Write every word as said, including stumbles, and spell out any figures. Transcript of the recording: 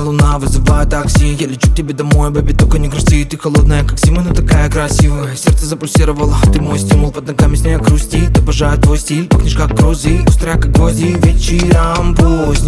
луна, вызываю такси. Я лечу к тебе домой, бэби, только не грусти. Ты холодная, как зима, но такая красивая. Сердце запульсировало, ты мой стимул. Под ногами с ней грустит, обожаю твой стиль. Пахнешь как грузи, острая как гвозди. Вечером пусть